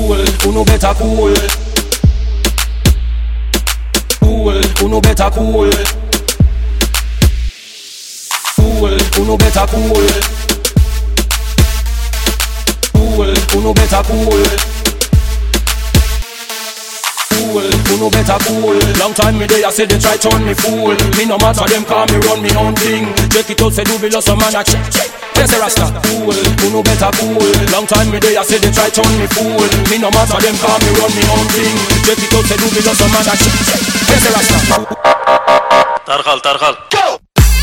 Cool, uno better cool. Cool, uno better cool. Cool, uno better cool. Cool, uno better cool. Cool, uno better cool. Long time me there, I say they try turn me fool. Me no matter them call me run me own thing. Check it out, say do below some man a check. Yes, Rasta. Cool, uno better cool. Long time me there, I say they try turn me fool. Me no matter them call me run me own thing. Check it out, say do below some man a check. Yes, Rasta. Tarqal. Go!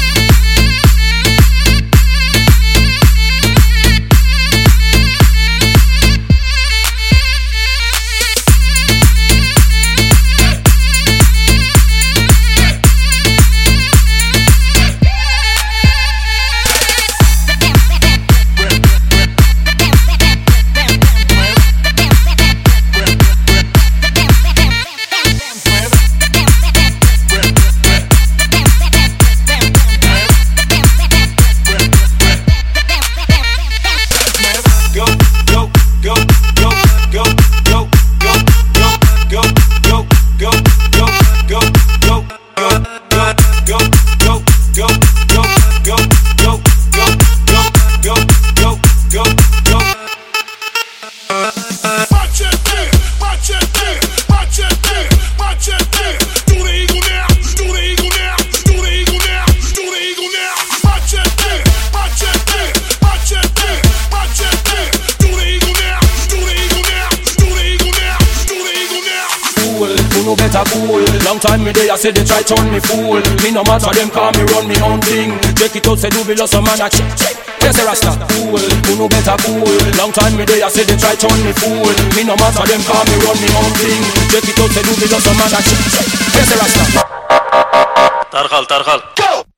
Uno better cool. Long time me there, I say they try turn me fool. Me no matter them call me run me own thing. Check it out, say do below some man a check. Yes, Rasta. Cool, uno better cool. Long time me there, I say they try turn me fool. Me no matter them call me run me own thing. Check it out, say do below some man a check. Yes, Rasta. Tarqal. Go!